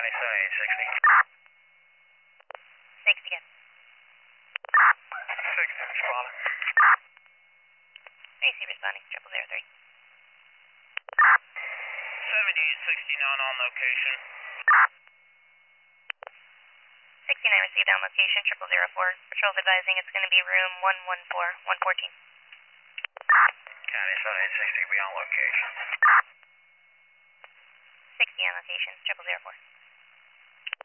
County 7860. 60 again. 60 responding. AC responding, 0003. 7869 on location. 69 received on location, 0004. Patrol's advising it's going to be room 114, 114. County 7860, be on location. 60 on location, 0004.